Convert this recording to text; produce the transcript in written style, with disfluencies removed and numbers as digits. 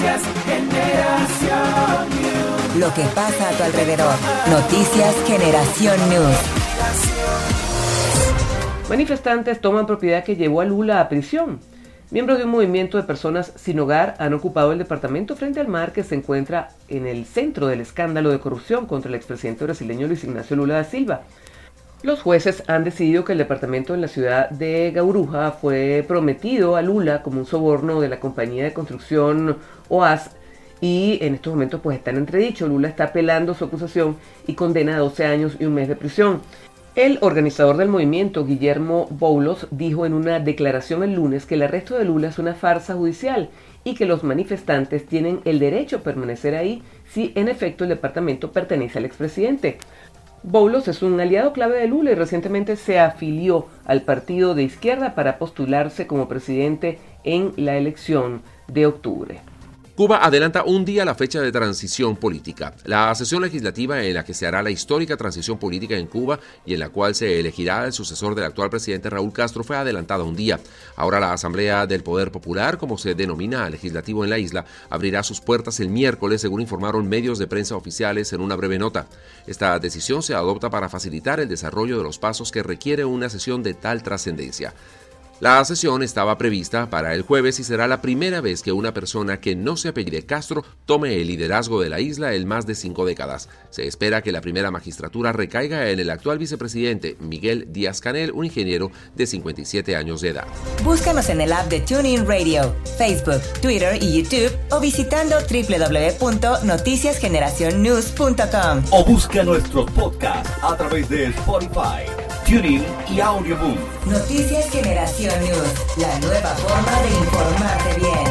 Noticias Generación News. Lo que pasa a tu alrededor. Noticias Generación News. Manifestantes toman propiedad que llevó a Lula a prisión. Miembros de un movimiento de personas sin hogar han ocupado el departamento frente al mar que se encuentra en el centro del escándalo de corrupción contra el expresidente brasileño Luis Ignacio Lula da Silva. Los jueces han decidido que el departamento en la ciudad de Gauruja fue prometido a Lula como un soborno de la compañía de construcción OAS y en estos momentos pues está en entredicho. Lula está apelando su acusación y condena a 12 años y un mes de prisión. El organizador del movimiento, Guillermo Boulos, dijo en una declaración el lunes que el arresto de Lula es una farsa judicial y que los manifestantes tienen el derecho a permanecer ahí si en efecto el departamento pertenece al expresidente. Boulos es un aliado clave de Lula y recientemente se afilió al partido de izquierda para postularse como presidente en la elección de octubre. Cuba adelanta un día la fecha de transición política. La sesión legislativa en la que se hará la histórica transición política en Cuba y en la cual se elegirá el sucesor del actual presidente Raúl Castro fue adelantada un día. Ahora la Asamblea del Poder Popular, como se denomina al legislativo en la isla, abrirá sus puertas el miércoles, según informaron medios de prensa oficiales en una breve nota. Esta decisión se adopta para facilitar el desarrollo de los pasos que requiere una sesión de tal trascendencia. La sesión estaba prevista para el jueves y será la primera vez que una persona que no se apellide Castro tome el liderazgo de la isla en más de 5 décadas. Se espera que la primera magistratura recaiga en el actual vicepresidente Miguel Díaz-Canel, un ingeniero de 57 años de edad. Búscanos en el app de TuneIn Radio, Facebook, Twitter y YouTube o visitando www.noticiasgeneracionnews.com. O busca nuestros podcasts a través de Spotify, TuneIn y Audioboom. Noticias Generación News, la nueva forma de informarte bien.